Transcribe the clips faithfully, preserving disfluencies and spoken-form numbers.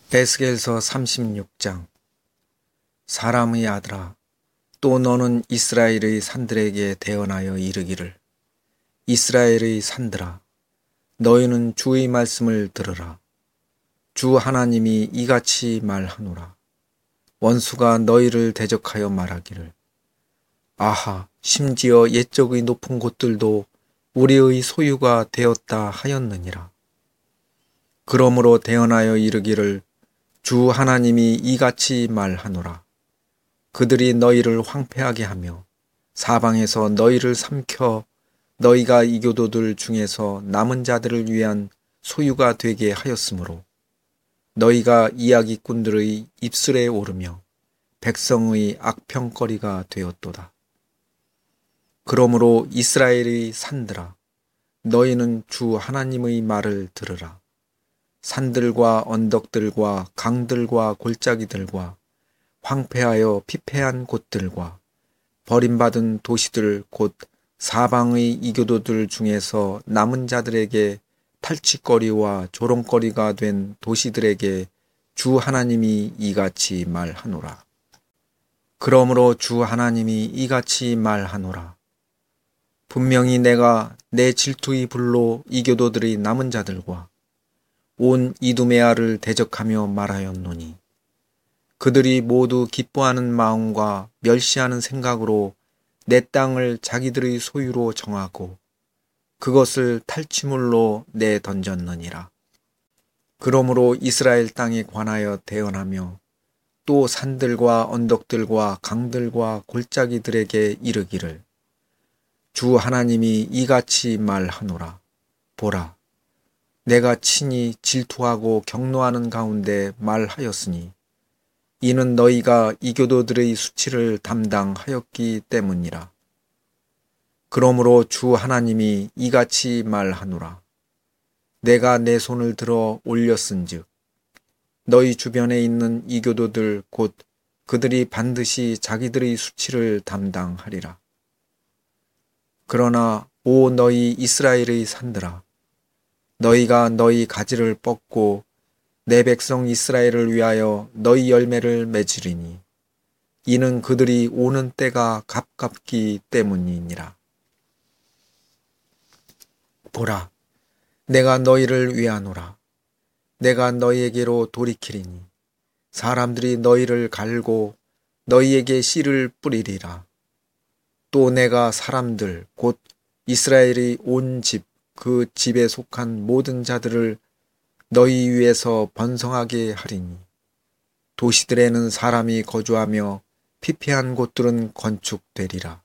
에스겔서 삼십육 장. 사람의 아들아, 또 너는 이스라엘의 산들에게 대언하여 이르기를, 이스라엘의 산들아, 너희는 주의 말씀을 들으라. 주 하나님이 이같이 말하노라. 원수가 너희를 대적하여 말하기를, 아하, 심지어 옛적의 높은 곳들도 우리의 소유가 되었다 하였느니라. 그러므로 대언하여 이르기를, 주 하나님이 이같이 말하노라. 그들이 너희를 황폐하게 하며 사방에서 너희를 삼켜 너희가 이교도들 중에서 남은 자들을 위한 소유가 되게 하였으므로 너희가 이야기꾼들의 입술에 오르며 백성의 악평거리가 되었도다. 그러므로 이스라엘의 산들아, 너희는 주 하나님의 말을 들으라. 산들과 언덕들과 강들과 골짜기들과 황폐하여 피폐한 곳들과 버림받은 도시들 곧 사방의 이교도들 중에서 남은 자들에게 탈취거리와 조롱거리가 된 도시들에게 주 하나님이 이같이 말하노라. 그러므로 주 하나님이 이같이 말하노라. 분명히 내가 내 질투의 불로 이교도들의 남은 자들과 온 이두메아를 대적하며 말하였노니 그들이 모두 기뻐하는 마음과 멸시하는 생각으로 내 땅을 자기들의 소유로 정하고 그것을 탈취물로 내던졌느니라. 그러므로 이스라엘 땅에 관하여 대언하며 또 산들과 언덕들과 강들과 골짜기들에게 이르기를, 주 하나님이 이같이 말하노라. 보라, 내가 친히 질투하고 격노하는 가운데 말하였으니 이는 너희가 이교도들의 수치를 담당하였기 때문이라. 그러므로 주 하나님이 이같이 말하노라. 내가 내 손을 들어 올렸은즉 너희 주변에 있는 이교도들 곧 그들이 반드시 자기들의 수치를 담당하리라. 그러나 오 너희 이스라엘의 산들아, 너희가 너희 가지를 뻗고 내 백성 이스라엘을 위하여 너희 열매를 맺으리니 이는 그들이 오는 때가 가깝기 때문이니라. 보라, 내가 너희를 위하노라. 내가 너희에게로 돌이키리니 사람들이 너희를 갈고 너희에게 씨를 뿌리리라. 또 내가 사람들 곧 이스라엘의 온 집 그 집에 속한 모든 자들을 너희 위에서 번성하게 하리니 도시들에는 사람이 거주하며 피폐한 곳들은 건축되리라.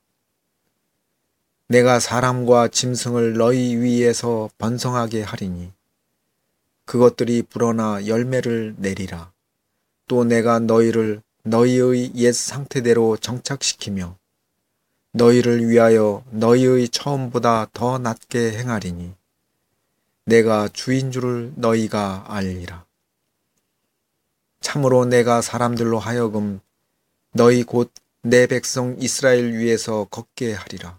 내가 사람과 짐승을 너희 위에서 번성하게 하리니 그것들이 불어나 열매를 내리라. 또 내가 너희를 너희의 옛 상태대로 정착시키며 너희를 위하여 너희의 처음보다 더 낮게 행하리니 내가 주인 줄을 너희가 알리라. 참으로 내가 사람들로 하여금 너희 곧 내 백성 이스라엘 위에서 걷게 하리라.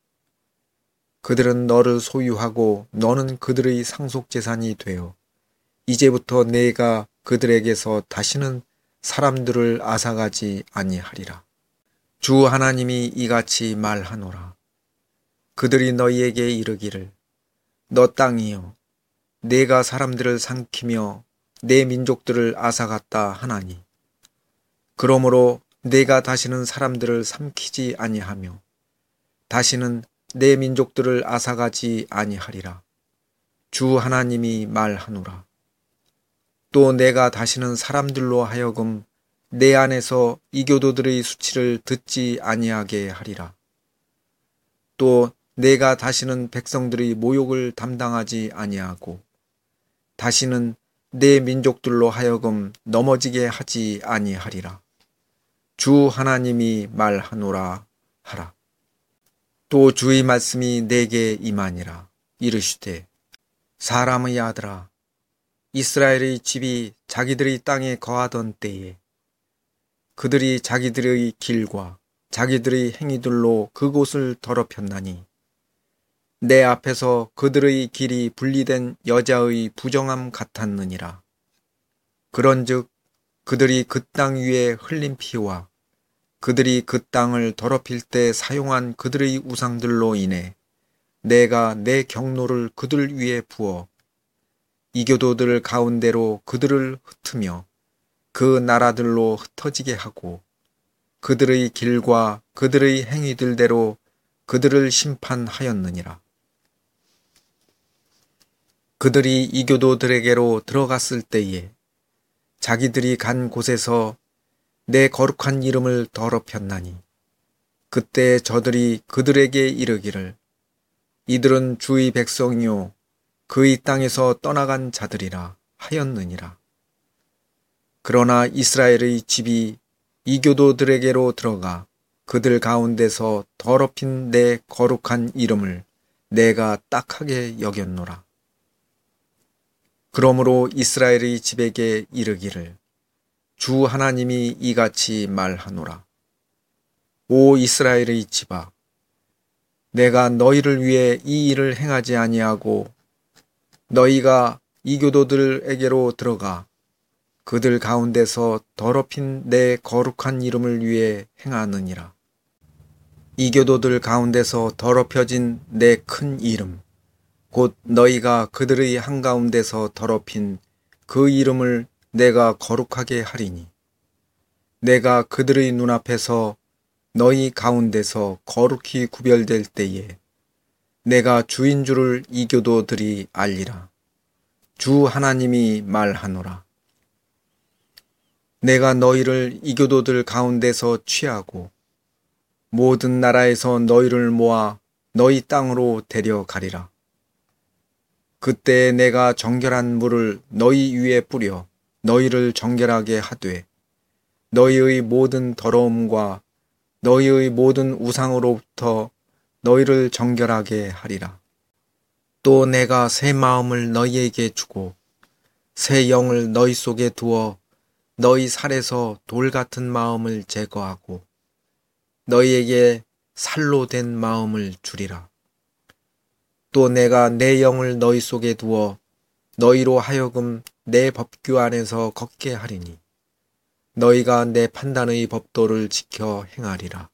그들은 너를 소유하고 너는 그들의 상속재산이 되어 이제부터 내가 그들에게서 다시는 사람들을 앗아가지 아니하리라. 주 하나님이 이같이 말하노라. 그들이 너희에게 이르기를, 너 땅이여, 내가 사람들을 삼키며 내 민족들을 앗아갔다 하나니 그러므로 내가 다시는 사람들을 삼키지 아니하며 다시는 내 민족들을 앗아가지 아니하리라. 주 하나님이 말하노라. 또 내가 다시는 사람들로 하여금 내 안에서 이교도들의 수치를 듣지 아니하게 하리라. 또 내가 다시는 백성들의 모욕을 담당하지 아니하고 다시는 내 민족들로 하여금 넘어지게 하지 아니하리라. 주 하나님이 말하노라 하라. 또 주의 말씀이 내게 임하니라. 이르시되, 사람의 아들아, 이스라엘의 집이 자기들의 땅에 거하던 때에 그들이 자기들의 길과 자기들의 행위들로 그곳을 더럽혔나니 내 앞에서 그들의 길이 분리된 여자의 부정함 같았느니라. 그런즉 그들이 그 땅 위에 흘린 피와 그들이 그 땅을 더럽힐 때 사용한 그들의 우상들로 인해 내가 내 경노를 그들 위에 부어 이교도들 가운데로 그들을 흩으며 그 나라들로 흩어지게 하고 그들의 길과 그들의 행위들대로 그들을 심판하였느니라. 그들이 이교도들에게로 들어갔을 때에 자기들이 간 곳에서 내 거룩한 이름을 더럽혔나니 그때 저들이 그들에게 이르기를 이들은 주의 백성이요 그의 땅에서 떠나간 자들이라 하였느니라. 그러나 이스라엘의 집이 이교도들에게로 들어가 그들 가운데서 더럽힌 내 거룩한 이름을 내가 딱하게 여겼노라. 그러므로 이스라엘의 집에게 이르기를 주 하나님이 이같이 말하노라. 오 이스라엘의 집아, 내가 너희를 위해 이 일을 행하지 아니하고 너희가 이교도들에게로 들어가 그들 가운데서 더럽힌 내 거룩한 이름을 위해 행하느니라. 이교도들 가운데서 더럽혀진 내 큰 이름, 곧 너희가 그들의 한가운데서 더럽힌 그 이름을 내가 거룩하게 하리니 내가 그들의 눈앞에서 너희 가운데서 거룩히 구별될 때에 내가 주인 줄을 이교도들이 알리라. 주 하나님이 말하노라. 내가 너희를 이교도들 가운데서 취하고 모든 나라에서 너희를 모아 너희 땅으로 데려가리라. 그때 내가 정결한 물을 너희 위에 뿌려 너희를 정결하게 하되 너희의 모든 더러움과 너희의 모든 우상으로부터 너희를 정결하게 하리라. 또 내가 새 마음을 너희에게 주고 새 영을 너희 속에 두어 너희 살에서 돌 같은 마음을 제거하고 너희에게 살로 된 마음을 주리라. 또 내가 내 영을 너희 속에 두어 너희로 하여금 내 법규 안에서 걷게 하리니 너희가 내 판단의 법도를 지켜 행하리라.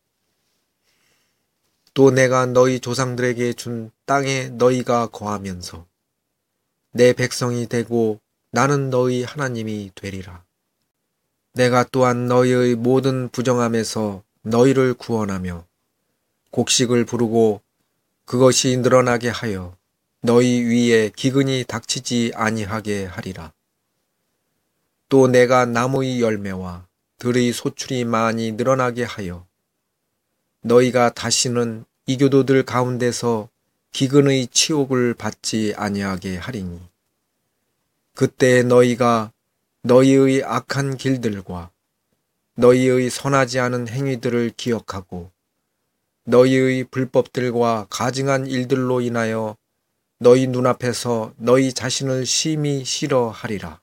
또 내가 너희 조상들에게 준 땅에 너희가 거하면서 내 백성이 되고 나는 너희 하나님이 되리라. 내가 또한 너희의 모든 부정함에서 너희를 구원하며 곡식을 부르고 그것이 늘어나게 하여 너희 위에 기근이 닥치지 아니하게 하리라. 또 내가 나무의 열매와 들의 소출이 많이 늘어나게 하여 너희가 다시는 이교도들 가운데서 기근의 치욕을 받지 아니하게 하리니 그때 너희가 너희의 악한 길들과 너희의 선하지 않은 행위들을 기억하고 너희의 불법들과 가증한 일들로 인하여 너희 눈앞에서 너희 자신을 심히 싫어하리라.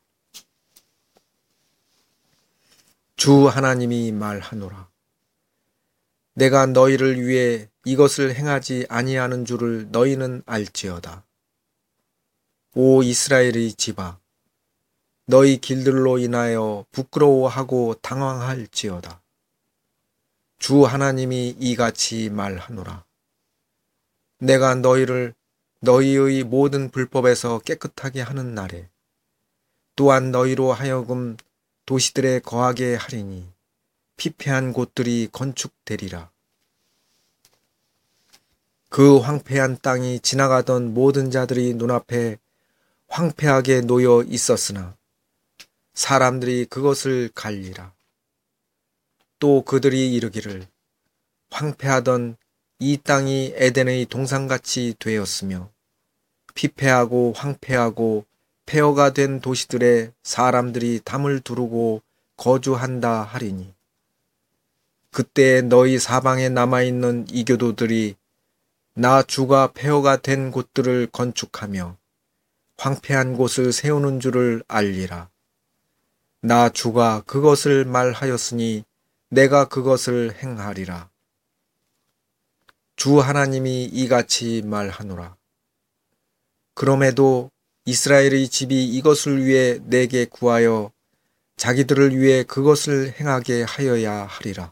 주 하나님이 말하노라. 내가 너희를 위해 이것을 행하지 아니하는 줄을 너희는 알지어다. 오 이스라엘의 집아, 너희 길들로 인하여 부끄러워하고 당황할지어다. 주 하나님이 이같이 말하노라. 내가 너희를 너희의 모든 불법에서 깨끗하게 하는 날에 또한 너희로 하여금 도시들에 거하게 하리니 피폐한 곳들이 건축되리라. 그 황폐한 땅이 지나가던 모든 자들이 눈앞에 황폐하게 놓여 있었으나 사람들이 그것을 갈리라. 또 그들이 이르기를 황폐하던 이 땅이 에덴의 동산같이 되었으며 피폐하고 황폐하고 폐허가 된 도시들에 사람들이 담을 두르고 거주한다 하리니 그때 너희 사방에 남아있는 이교도들이 나 주가 폐허가 된 곳들을 건축하며 황폐한 곳을 세우는 줄을 알리라. 나 주가 그것을 말하였으니 내가 그것을 행하리라. 주 하나님이 이같이 말하노라. 그럼에도 이스라엘의 집이 이것을 위해 내게 구하여 자기들을 위해 그것을 행하게 하여야 하리라.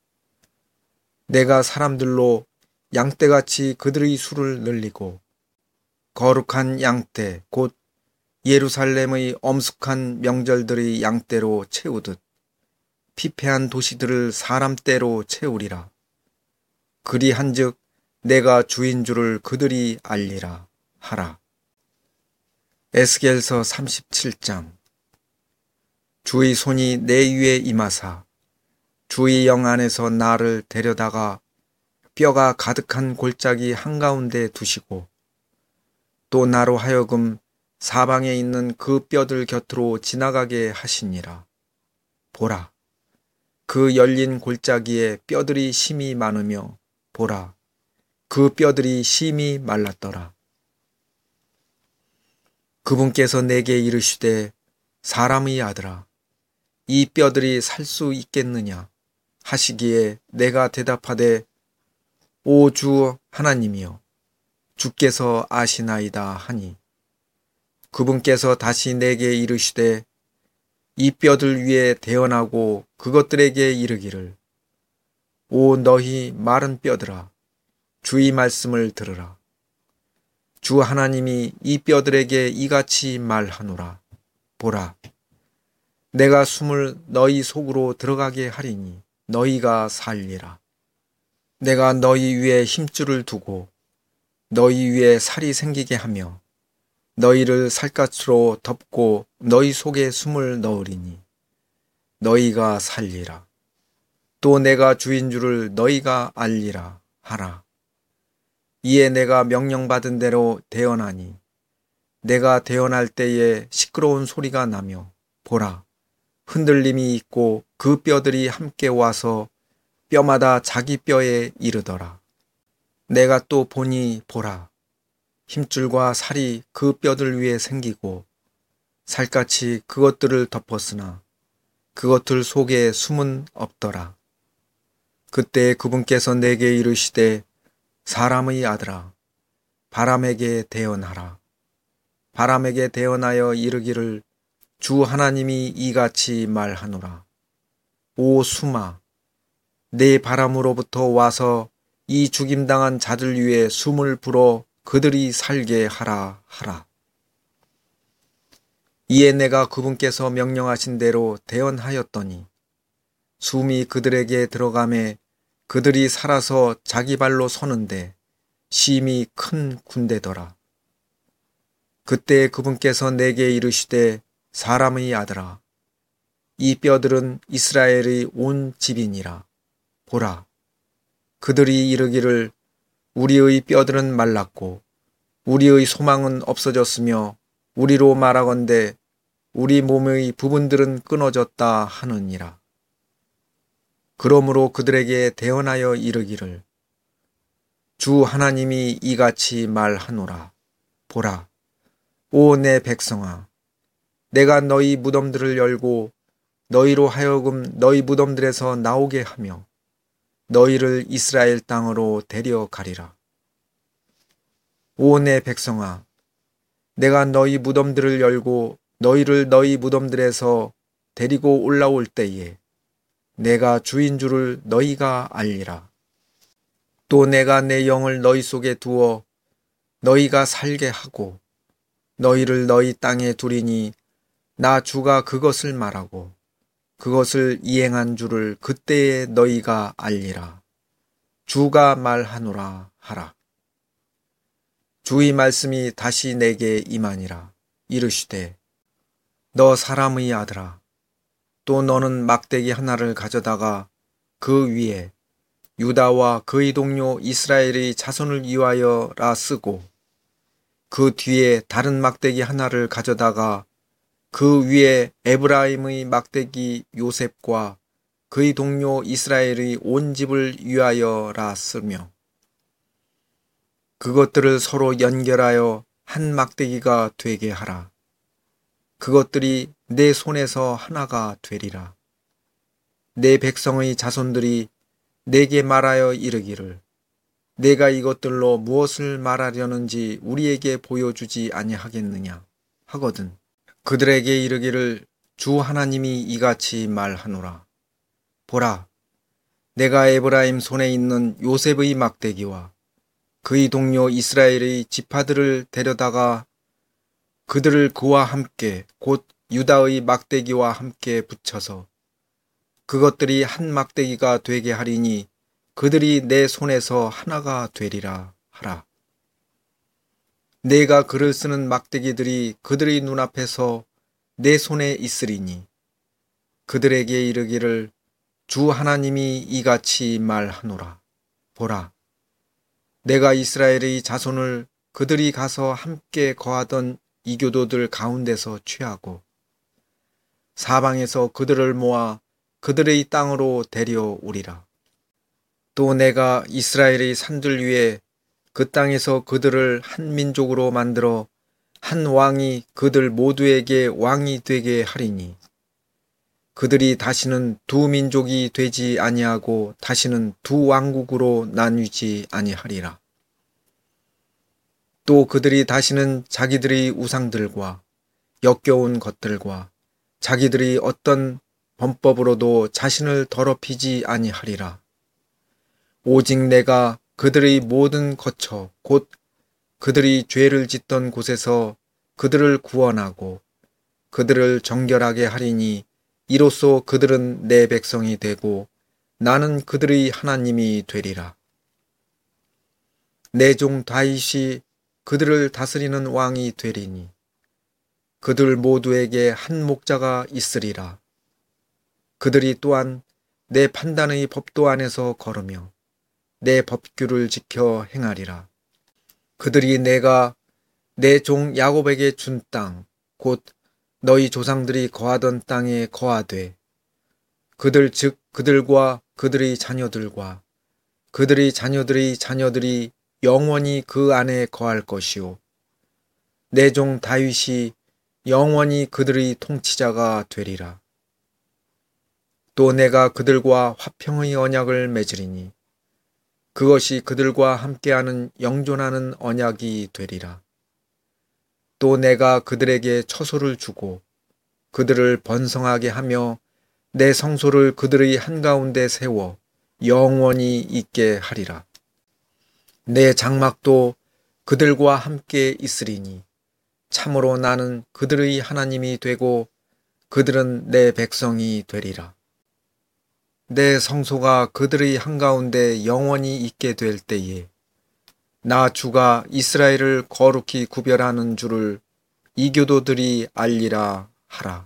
내가 사람들로 양떼같이 그들의 수를 늘리고 거룩한 양떼 곧 예루살렘의 엄숙한 명절들의 양떼로 채우듯 피폐한 도시들을 사람 떼로 채우리라. 그리한즉 내가 주인 줄을 그들이 알리라 하라. 에스겔서 삼십칠 장. 주의 손이 내 위에 임하사 주의 영 안에서 나를 데려다가 뼈가 가득한 골짜기 한가운데 두시고 또 나로 하여금 사방에 있는 그 뼈들 곁으로 지나가게 하시니라. 보라, 그 열린 골짜기에 뼈들이 심이 많으며 보라, 그 뼈들이 심이 말랐더라. 그분께서 내게 이르시되 사람의 아들아, 이 뼈들이 살 수 있겠느냐 하시기에 내가 대답하되 오 주 하나님이여, 주께서 아시나이다 하니 그분께서 다시 내게 이르시되 이 뼈들 위에 대언하고 그것들에게 이르기를 오 너희 마른 뼈들아, 주의 말씀을 들으라. 주 하나님이 이 뼈들에게 이같이 말하노라. 보라, 내가 숨을 너희 속으로 들어가게 하리니 너희가 살리라. 내가 너희 위에 힘줄을 두고 너희 위에 살이 생기게 하며 너희를 살갗으로 덮고 너희 속에 숨을 넣으리니 너희가 살리라. 또 내가 주인 줄을 너희가 알리라 하라. 이에 내가 명령받은 대로 대언하니 내가 대언할 때에 시끄러운 소리가 나며 보라, 흔들림이 있고 그 뼈들이 함께 와서 뼈마다 자기 뼈에 이르더라. 내가 또 보니 보라, 힘줄과 살이 그 뼈들 위에 생기고 살갗이 그것들을 덮었으나 그것들 속에 숨은 없더라. 그때 그분께서 내게 이르시되 사람의 아들아, 바람에게 대언하라. 바람에게 대언하여 이르기를 주 하나님이 이같이 말하노라. 오 수마, 내 바람으로부터 와서 이 죽임당한 자들 위에 숨을 불어 그들이 살게 하라 하라. 이에 내가 그분께서 명령하신 대로 대언하였더니 숨이 그들에게 들어가매 그들이 살아서 자기 발로 서는데 심히 큰 군대더라. 그때 그분께서 내게 이르시되 사람의 아들아, 이 뼈들은 이스라엘의 온 집이니라. 보라, 그들이 이르기를 우리의 뼈들은 말랐고 우리의 소망은 없어졌으며 우리로 말하건대 우리 몸의 부분들은 끊어졌다 하느니라. 그러므로 그들에게 대언하여 이르기를 주 하나님이 이같이 말하노라. 보라, 오 내 백성아, 내가 너희 무덤들을 열고 너희로 하여금 너희 무덤들에서 나오게 하며 너희를 이스라엘 땅으로 데려가리라. 오 내 백성아, 내가 너희 무덤들을 열고 너희를 너희 무덤들에서 데리고 올라올 때에 내가 주인 줄을 너희가 알리라. 또 내가 내 영을 너희 속에 두어 너희가 살게 하고 너희를 너희 땅에 두리니 나 주가 그것을 말하고 그것을 이행한 줄을 그때에 너희가 알리라. 주가 말하노라 하라. 주의 말씀이 다시 내게 임하니라. 이르시되 너 사람의 아들아, 또 너는 막대기 하나를 가져다가 그 위에 유다와 그의 동료 이스라엘의 자손을 위하여라 쓰고 그 뒤에 다른 막대기 하나를 가져다가 그 위에 에브라임의 막대기 요셉과 그의 동료 이스라엘의 온 집을 위하여라 쓰며 그것들을 서로 연결하여 한 막대기가 되게 하라. 그것들이 내 손에서 하나가 되리라. 내 백성의 자손들이 내게 말하여 이르기를 내가 이것들로 무엇을 말하려는지 우리에게 보여주지 아니하겠느냐 하거든 그들에게 이르기를 주 하나님이 이같이 말하노라. 보라, 내가 에브라임 손에 있는 요셉의 막대기와 그의 동료 이스라엘의 지파들을 데려다가 그들을 그와 함께 곧 유다의 막대기와 함께 붙여서 그것들이 한 막대기가 되게 하리니 그들이 내 손에서 하나가 되리라 하라. 내가 글을 쓰는 막대기들이 그들의 눈앞에서 내 손에 있으리니 그들에게 이르기를 주 하나님이 이같이 말하노라. 보라, 내가 이스라엘의 자손을 그들이 가서 함께 거하던 이교도들 가운데서 취하고 사방에서 그들을 모아 그들의 땅으로 데려오리라. 또 내가 이스라엘의 산들 위에 그 땅에서 그들을 한 민족으로 만들어 한 왕이 그들 모두에게 왕이 되게 하리니 그들이 다시는 두 민족이 되지 아니하고 다시는 두 왕국으로 나뉘지 아니하리라. 또 그들이 다시는 자기들의 우상들과 역겨운 것들과 자기들이 어떤 범법으로도 자신을 더럽히지 아니하리라. 오직 내가 그들의 모든 거처 곧 그들이 죄를 짓던 곳에서 그들을 구원하고 그들을 정결하게 하리니 이로써 그들은 내 백성이 되고 나는 그들의 하나님이 되리라. 내 종 다윗이 그들을 다스리는 왕이 되리니 그들 모두에게 한 목자가 있으리라. 그들이 또한 내 판단의 법도 안에서 걸으며 내 법규를 지켜 행하리라. 그들이 내가 내 종 야곱에게 준 땅, 곧 너희 조상들이 거하던 땅에 거하되 그들 즉 그들과 그들의 자녀들과 그들의 자녀들의 자녀들이 영원히 그 안에 거할 것이요 내 종 다윗이 영원히 그들의 통치자가 되리라. 또 내가 그들과 화평의 언약을 맺으리니 그것이 그들과 함께하는 영존하는 언약이 되리라. 또 내가 그들에게 처소를 주고 그들을 번성하게 하며 내 성소를 그들의 한가운데 세워 영원히 있게 하리라. 내 장막도 그들과 함께 있으리니 참으로 나는 그들의 하나님이 되고 그들은 내 백성이 되리라. 내 성소가 그들의 한가운데 영원히 있게 될 때에 나 주가 이스라엘을 거룩히 구별하는 줄을 이교도들이 알리라 하라.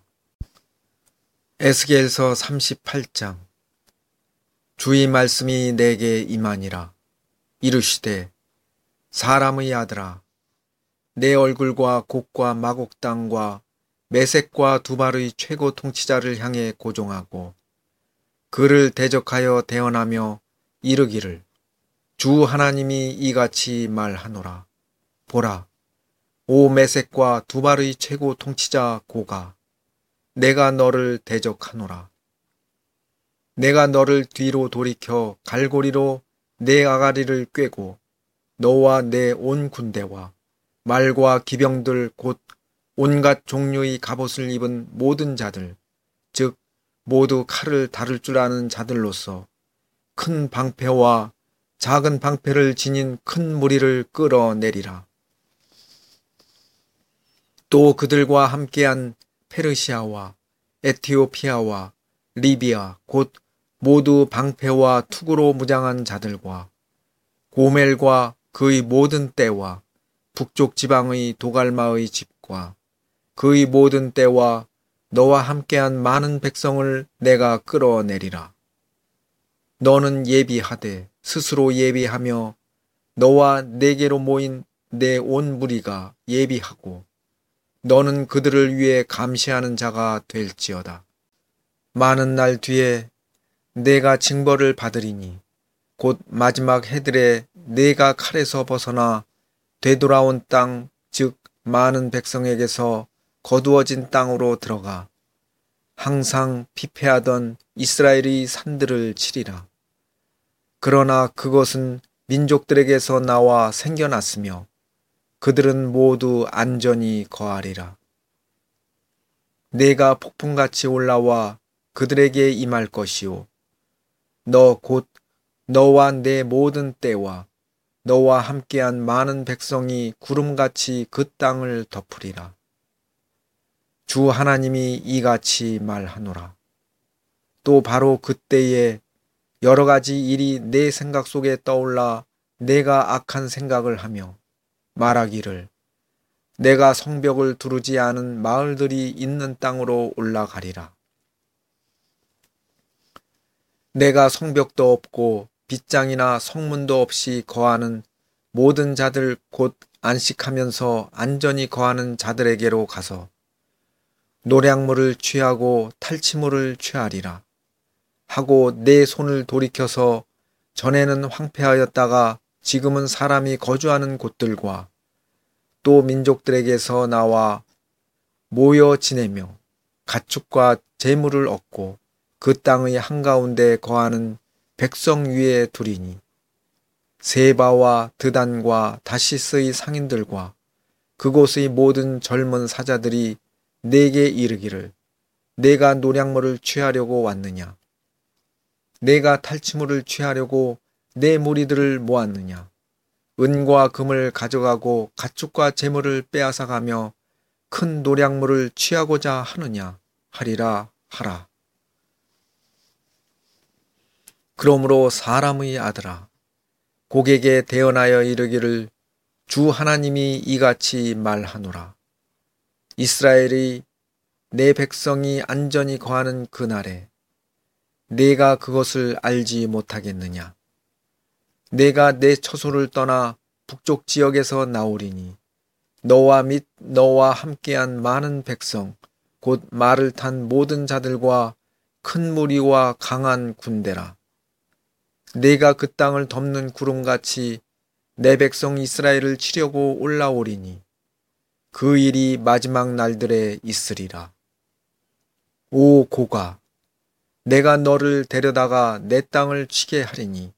에스겔서 삼십팔 장. 주의 말씀이 내게 임하니라. 이르시되 사람의 아들아, 내 얼굴과 곡과 마곡 땅과 메색과 두발의 최고 통치자를 향해 고종하고 그를 대적하여 대언하며 이르기를 주 하나님이 이같이 말하노라. 보라, 오 메색과 두발의 최고 통치자 고가, 내가 너를 대적하노라. 내가 너를 뒤로 돌이켜 갈고리로 내 아가리를 꿰고 너와 내 온 군대와 말과 기병들 곧 온갖 종류의 갑옷을 입은 모든 자들, 즉 모두 칼을 다룰 줄 아는 자들로서 큰 방패와 작은 방패를 지닌 큰 무리를 끌어내리라. 또 그들과 함께한 페르시아와 에티오피아와 리비아 곧 모두 방패와 투구로 무장한 자들과 고멜과 그의 모든 떼와 북쪽 지방의 도갈마의 집과 그의 모든 떼와 너와 함께한 많은 백성을 내가 끌어내리라. 너는 예비하되 스스로 예비하며 너와 내게로 모인 내 온 무리가 예비하고 너는 그들을 위해 감시하는 자가 될지어다. 많은 날 뒤에 내가 징벌을 받으리니 곧 마지막 해들에 내가 칼에서 벗어나 되돌아온 땅, 즉 많은 백성에게서 거두어진 땅으로 들어가 항상 피폐하던 이스라엘의 산들을 치리라. 그러나 그것은 민족들에게서 나와 생겨났으며 그들은 모두 안전히 거하리라. 내가 폭풍같이 올라와 그들에게 임할 것이요. 너 곧 너와 내 모든 때와 너와 함께한 많은 백성이 구름같이 그 땅을 덮으리라. 주 하나님이 이같이 말하노라. 또 바로 그때에 여러 가지 일이 내 생각 속에 떠올라 내가 악한 생각을 하며 말하기를 내가 성벽을 두르지 않은 마을들이 있는 땅으로 올라가리라. 내가 성벽도 없고 빗장이나 성문도 없이 거하는 모든 자들 곧 안식하면서 안전히 거하는 자들에게로 가서 노량물을 취하고 탈취물을 취하리라 하고 내 손을 돌이켜서 전에는 황폐하였다가 지금은 사람이 거주하는 곳들과 또 민족들에게서 나와 모여 지내며 가축과 재물을 얻고 그 땅의 한가운데 거하는 백성 위에 두리니 세바와 드단과 다시스의 상인들과 그곳의 모든 젊은 사자들이 내게 이르기를 내가 노량물을 취하려고 왔느냐? 내가 탈취물을 취하려고 내 무리들을 모았느냐? 은과 금을 가져가고 가축과 재물을 빼앗아가며 큰 노량물을 취하고자 하느냐? 하리라 하라. 그러므로 사람의 아들아, 고객에 대언하여 이르기를 주 하나님이 이같이 말하노라. 이스라엘이 내 백성이 안전히 거하는 그날에 내가 그것을 알지 못하겠느냐. 내가 내 처소를 떠나 북쪽 지역에서 나오리니 너와 및 너와 함께한 많은 백성 곧 말을 탄 모든 자들과 큰 무리와 강한 군대라. 내가 그 땅을 덮는 구름같이 내 백성 이스라엘을 치려고 올라오리니 그 일이 마지막 날들에 있으리라. 오 고가, 내가 너를 데려다가 내 땅을 치게 하리니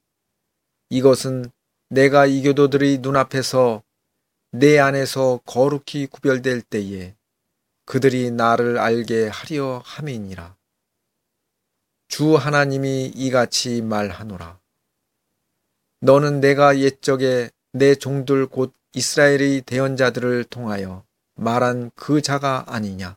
이것은 내가 이 교도들의 눈앞에서 내 안에서 거룩히 구별될 때에 그들이 나를 알게 하려 함이니라. 주 하나님이 이같이 말하노라. 너는 내가 옛적에 내 종들 곧 이스라엘의 대언자들을 통하여 말한 그 자가 아니냐.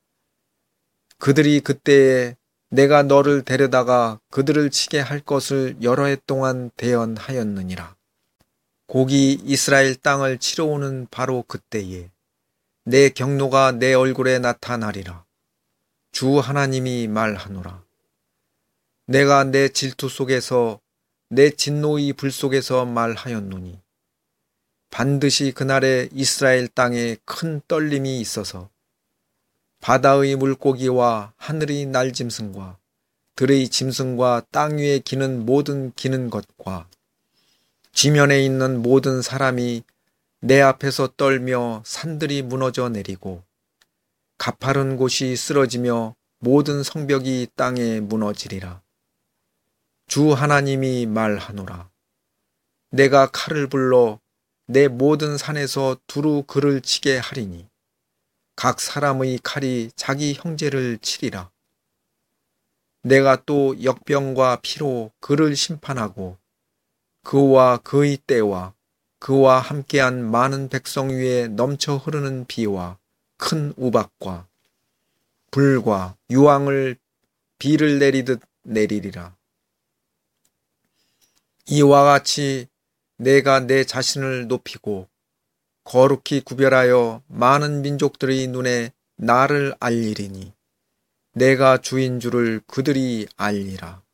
그들이 그때에 내가 너를 데려다가 그들을 치게 할 것을 여러 해 동안 대언하였느니라. 곡이 이스라엘 땅을 치러 오는 바로 그때에 내 경노가 내 얼굴에 나타나리라. 주 하나님이 말하노라. 내가 내 질투 속에서 내 진노의 불 속에서 말하였노니 반드시 그날에 이스라엘 땅에 큰 떨림이 있어서 바다의 물고기와 하늘의 날짐승과 들의 짐승과 땅 위에 기는 모든 기는 것과 지면에 있는 모든 사람이 내 앞에서 떨며 산들이 무너져 내리고 가파른 곳이 쓰러지며 모든 성벽이 땅에 무너지리라. 주 하나님이 말하노라. 내가 칼을 불러 내 모든 산에서 두루 그를 치게 하리니 각 사람의 칼이 자기 형제를 치리라. 내가 또 역병과 피로 그를 심판하고 그와 그의 때와 그와 함께한 많은 백성 위에 넘쳐 흐르는 비와 큰 우박과 불과 유황을 비를 내리듯 내리리라. 이와 같이 내가 내 자신을 높이고 거룩히 구별하여 많은 민족들의 눈에 나를 알리리니 내가 주인 줄을 그들이 알리라.